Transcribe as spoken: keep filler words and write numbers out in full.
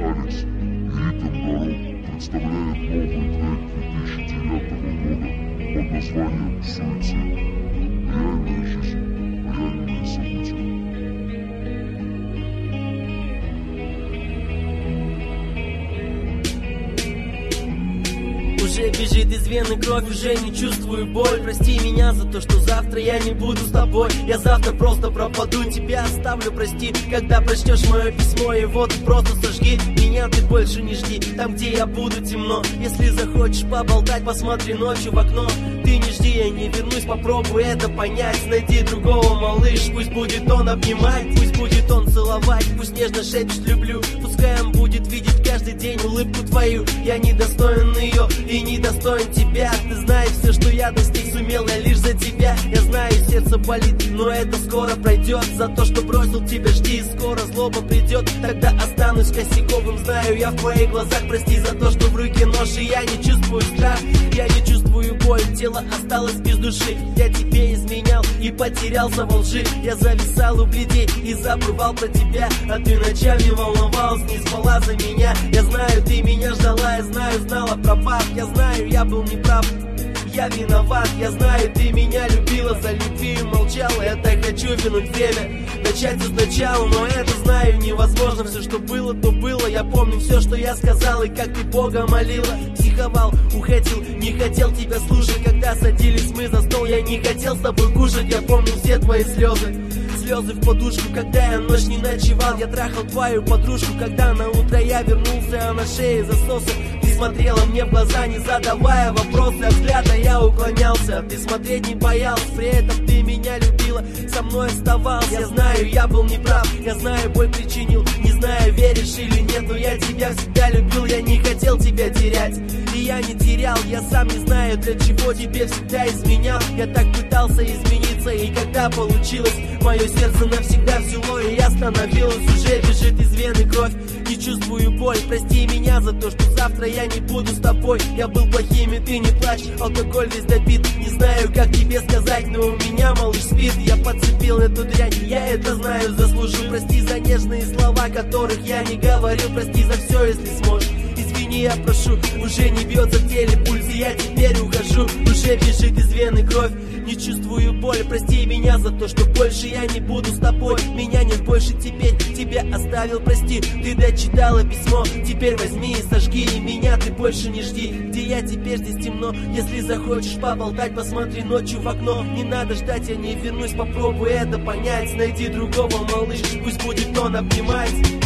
Алекс и Ритм дорог представляет новый трек две тысячи девятого года под названием «Суицид». Реальная жизнь, реальные события. Уже бежит из вены кровь, уже не чувствую боль. Прости меня за то, что завтра я не буду с тобой. Я завтра просто пропаду, тебя оставлю, прости. Когда прочтешь мое письмо, его ты просто сожги. Меня ты больше не жди, там где я буду темно. Если захочешь поболтать, посмотри ночью в окно. Ты не жди, я не вернусь, попробуй это понять. Найди другого, малыш, пусть будет он обнимать, пусть будет он целовать, пусть нежно шепчет люблю. Пускай он будет видеть каждый день улыбку твою. Я недостоин ее и недостоин тебя. Ты знаешь, все, что я достиг, сумел я лишь за тебя. Я знаю, сердце болит, но это скоро пройдет. За то, что бросил тебя, жди, скоро злоба придет. Тогда останусь косяковым, знаю я в твоих глазах. Прости за то, что в руке нож, и я не чувствую страх. Я не чувствую боль, тело осталось без души. Я тебе изменял и потерялся во лжи. Я зависал у плетей и забывал про тебя. А ты ночами волновалась, не спала за меня. Я знаю, ты меня ждала, я знаю, знала про пап. Я знаю, я был неправ, я виноват. Я знаю, ты меня любила, за любви молчала. Я так хочу вернуть время, начать все сначала. Но это, знаю, невозможно. Все, что было, то было. Я помню все, что я сказал, и как ты Бога молила. Психовал, уходил, не хотел тебя слушать. Когда садились мы за стол, я не хотел с тобой кушать. Я помню все твои слезы, слезы в подушку, когда я ночь не ночевал. Я трахал твою подружку, когда на утро я вернулся, а на шее засосы. Ты смотрела мне в глаза, не задавая вопросы. От взгляда я уклонялся, ты смотреть не боялась. При этом ты меня любила, со мной оставался. Я знаю, я был неправ, я знаю, боль причинил. Не знаю, веришь или нет, но я тебя всегда любил. Я не хотел тебя терять, и я не терял. Я сам не знаю, для чего тебе всегда изменял. Я так пытался измениться, и когда получилось, мое сердце навсегда взяло, и я остановилась. Уже бежит из вены кровь, не чувствую боль. Прости меня за то, что завтра я не буду с тобой. Я был плохим, и ты не плачь, алкоголь весь допит. Не знаю, как тебе сказать, но у меня малыш спит. Я подцепил эту дрянь, я это знаю, заслужил. Прости за нежные слова, которых я не говорил. Прости за все, если сможешь. Извини, я прошу, уже не бьется в теле пульс, и я теперь ухожу. Уже бежит из вены кровь, не чувствую боль. Прости меня за то, что больше я не буду с тобой. Меня нет больше теперь, тебя оставил, прости. Ты дочитала письмо, теперь возьми и сожги. И меня ты больше не жди, где я теперь, здесь темно. Если захочешь поболтать, посмотри ночью в окно. Не надо ждать, я не вернусь, попробуй это понять. Найди другого, малыш, пусть будет он обнимать.